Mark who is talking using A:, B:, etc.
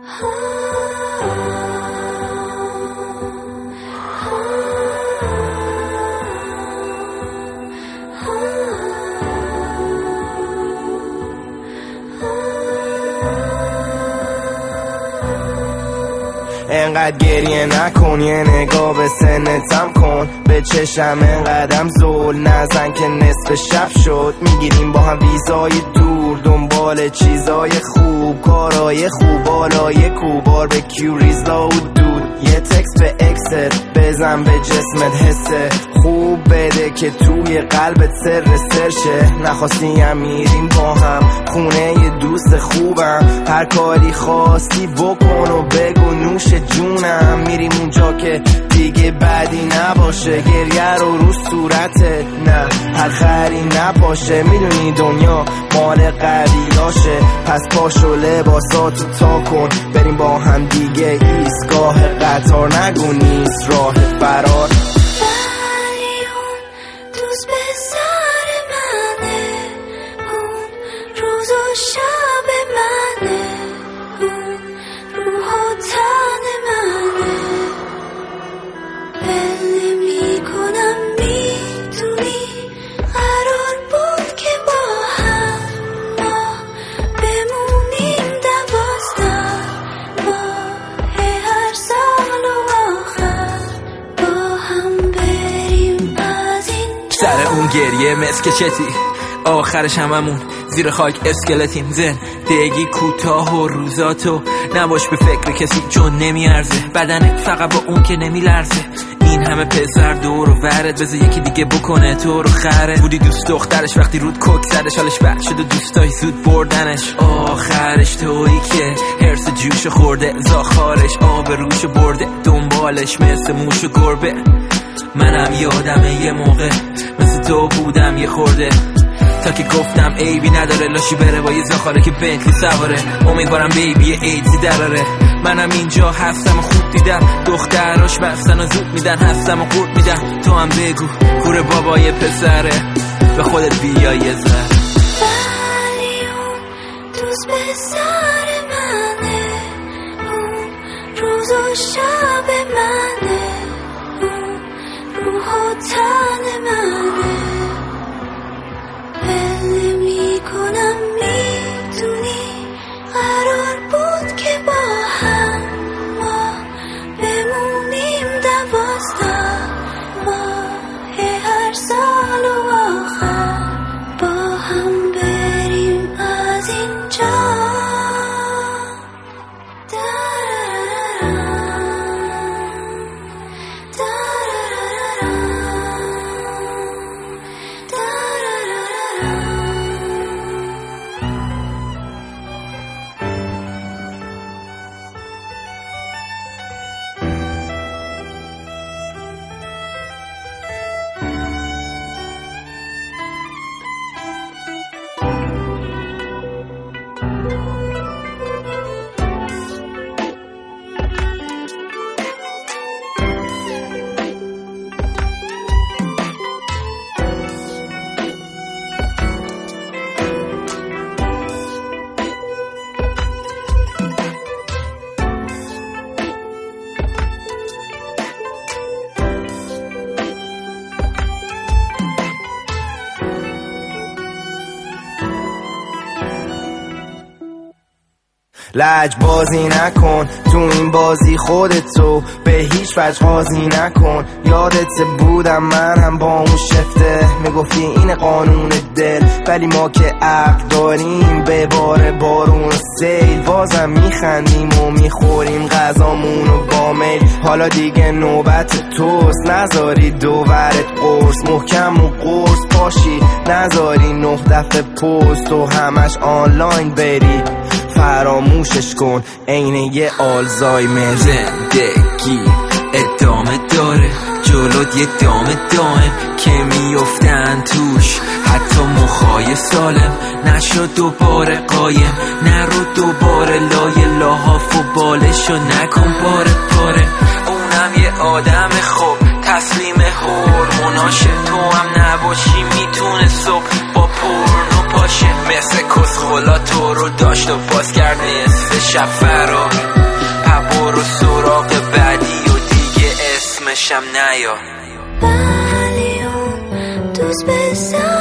A: انقدر گریه نکن، یه نگاه به سنتم کن، به چشم انقدرم زول نزن که نصف شب شد. میگیریم با هم ویزای دور، دنبال چیزای خوب، کارای خوب، بالای کوبار به کیوریزا و دود. یه تکست به اکست بزن، به جسمت حسه خوب بده که توی قلبت سر سرشه. نخواستی هم میریم با هم خونه یه دوست خوبم، هر کاری خواستی بکن و بگو نوش جونم. میریم اونجا که دیگه بدی نباشه، گریه رو صورتت نه هر خری نباشه. میدونی دنیا مال قویاشه، پس پاشو لباساتو تا کن، بریم با هم دیگه ایستگاه قطار. نگو نیست راه فرار.
B: ولی اون دوست به سر منه، اون روز و شب منه، اون روح و تن منه. بله میکنم میدونی قرار بود که با هم ما بمونیم 12 ماه هر سال و آخر با هم بریم از این
C: سر اون گریه مسکچتی، آخرش هممون زیر خاک اسکلتیم. زندگی کوتاه و روزاتو نباش به فکر کسی چون نمیارزه، بدنت فقط با اون که نمیلرزه. این همه پسر دور و ورد، بذار یکی دیگه بکنه تو رو خره. بودی دوست دخترش وقتی رود کوک زدش، حالش بد شد و دوستای زود بردنش. آخرش تویی که هرس جوش خورده، زاخارش آب روش برده، دنبالش مثل موش و گربه. منم یادمه یه موقع مثل تو بودم یه خورده، تا که گفتم عیبی نداره لاشی بره با یه زاخاره که بنتلی سواره. امیدوارم بیبی ایدزی دراره. منم اینجا هستم و خوب دیدم، دختراش بستن و زود میدن، هستم و قورت میدم. تو هم بگو کوره بابای پسره، به خودت بیا یه ذره.
B: ولی اون دوست به سر منه، اون روز و شب منه، اون روح و تن منه. بله میکنم میدونی قرار بود که با هم ما بمونیم 12 ماه هر سال و آخر با هم بریم از اینجا.
A: لج بازی نکن تو این بازی، خودتو به هیچ وجه قاضی نکن. یادت بودم من هم با اون شفته، میگفتی این قانون دل، ولی ما که عقل داریم به بار بارون و سیل. بازم میخندیم و میخوریم غذامونو با میل. حالا دیگه نوبت توست، نذاری دوورت قرص، محکم و قرص پاشی، نذاری 9 دفعه پست و همش آنلاین بری. فراموشش کن عین یه آلزایمر.
C: زندگی ادامه داره، جلوت یه دام دائم که میفتن توش حتی مخای سالم. نشد دوباره قایم، نرو دوباره لای لاحاف و بالشو نکن پاره پاره. اونم یه آدم خوب تسلیم هورموناشه، تو هم نباشی میتونه صبح با پورنو پاشه. مثل کسخلا تو رو داشت و باز کرد نصف شب فرار. برو سراغ بعدی و دیگه اسمشم نیا.
B: ولی اون دوست به